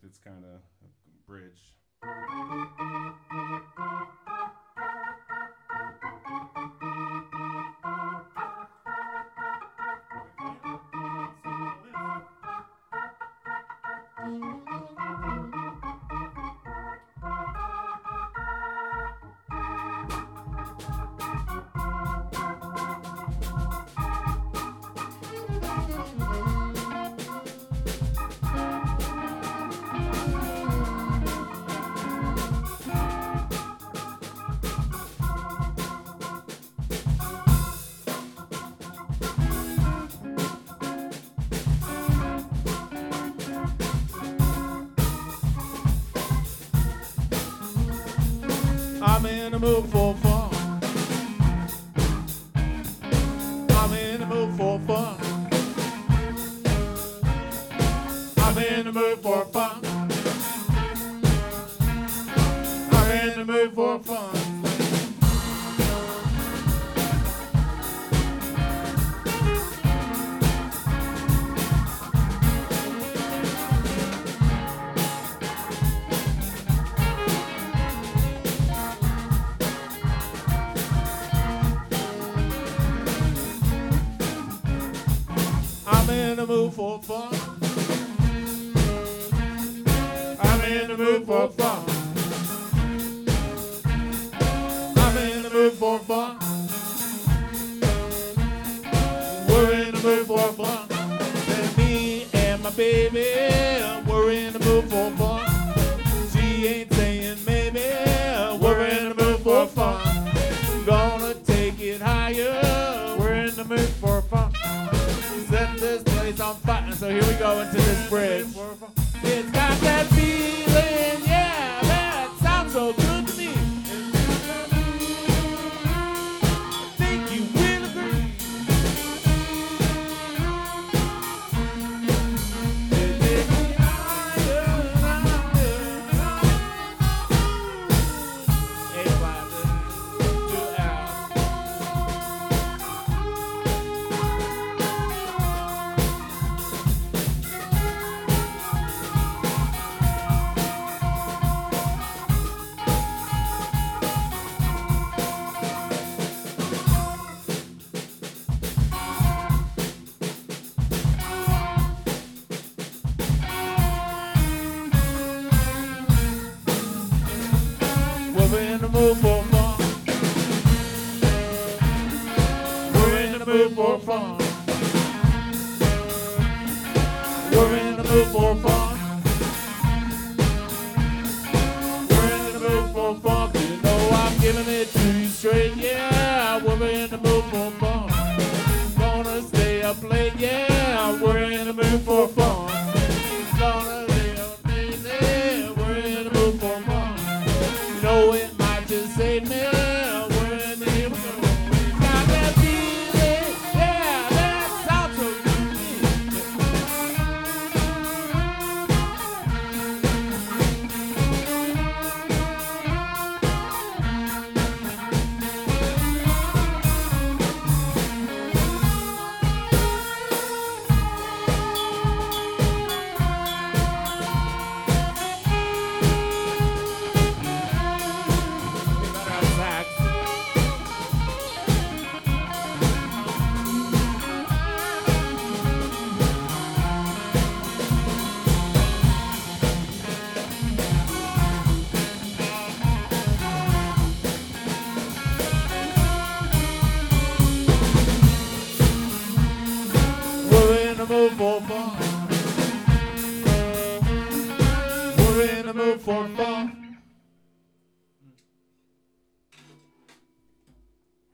It's kind of a bridge. I'm in the mood for fun. I'm in the mood for fun. I'm in the mood for fun. I'm in the mood for fun. I'm in the mood for fun. I'm in the mood for fun. I'm in the mood for fun. We're in the mood for fun. And me and my baby, we're in the mood for fun. She ain't saying maybe, we're in the mood for fun. Gonna take it higher, we're in the mood for fun. Set this place on fire. So here we go into this bridge. It's got that feeling, yeah, that sounds so good to me. I think you will agree. It takes me higher, higher. A-flat to L. We're in the mood for fun. We're in the mood for fun. We're in the mood for fun. We're in the mood for fun. You know I'm giving it to you straight, yeah. We're in the mood for fun. Gonna stay up late, yeah. We're in the mood for fun. Gonna stay up late, yeah. We're in the mood for fun. You know it might just save me. We're in the mood for fun. Got that feeling, yeah, that sounds so good to me. We're in the mood for fun. We're in the mood for fun.